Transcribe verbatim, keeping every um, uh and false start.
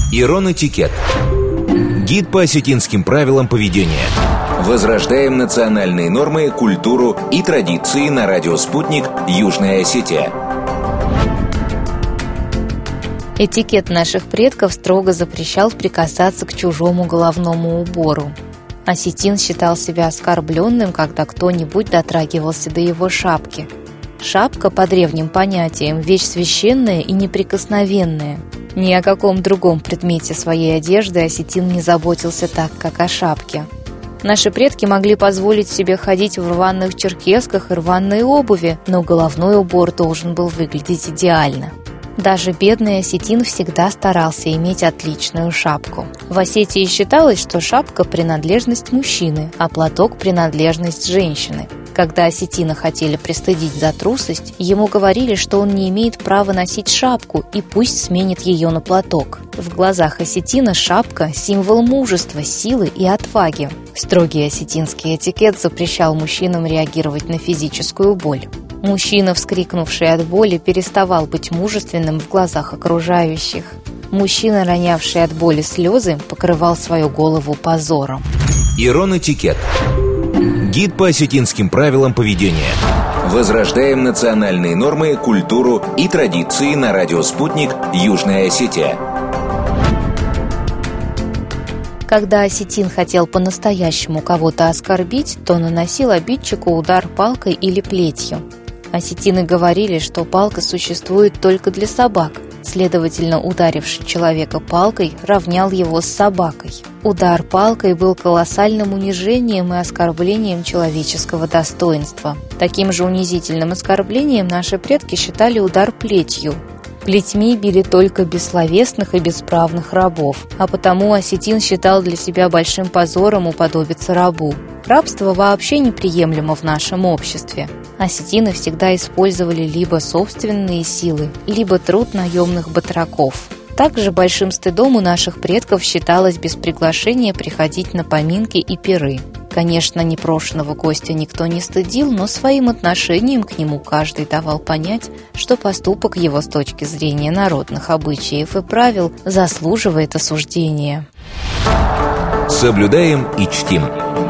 Ирон-этикет. Гид по осетинским правилам поведения. Возрождаем национальные нормы, культуру и традиции на радио «Спутник» Южная Осетия. Этикет наших предков строго запрещал прикасаться к чужому головному убору. Осетин считал себя оскорбленным, когда кто-нибудь дотрагивался до его шапки. Шапка, по древним понятиям, вещь священная и неприкосновенная. Ни о каком другом предмете своей одежды осетин не заботился так, как о шапке. Наши предки могли позволить себе ходить в рваных черкесках и рваной обуви, но головной убор должен был выглядеть идеально. Даже бедный осетин всегда старался иметь отличную шапку. В Осетии считалось, что шапка – принадлежность мужчины, а платок – принадлежность женщины. Когда осетина хотели пристыдить за трусость, ему говорили, что он не имеет права носить шапку и пусть сменит ее на платок. В глазах осетина шапка – символ мужества, силы и отваги. Строгий осетинский этикет запрещал мужчинам реагировать на физическую боль. Мужчина, вскрикнувший от боли, переставал быть мужественным в глазах окружающих. Мужчина, ронявший от боли слезы, покрывал свою голову позором. Ирон-этикет. Гид по осетинским правилам поведения. Возрождаем национальные нормы, культуру и традиции на радио «Спутник» Южная Осетия. Когда осетин хотел по-настоящему кого-то оскорбить, то наносил обидчику удар палкой или плетью. Осетины говорили, что палка существует только для собак. Следовательно, ударивший человека палкой равнял его с собакой. Удар палкой был колоссальным унижением и оскорблением человеческого достоинства. Таким же унизительным оскорблением наши предки считали удар плетью. Плетьми били только бессловесных и бесправных рабов, а потому осетин считал для себя большим позором уподобиться рабу. Рабство вообще неприемлемо в нашем обществе. Осетины всегда использовали либо собственные силы, либо труд наемных батраков. Также большим стыдом у наших предков считалось без приглашения приходить на поминки и пиры. Конечно, непрошенного гостя никто не стыдил, но своим отношением к нему каждый давал понять, что поступок его с точки зрения народных обычаев и правил заслуживает осуждения. Соблюдаем и чтим.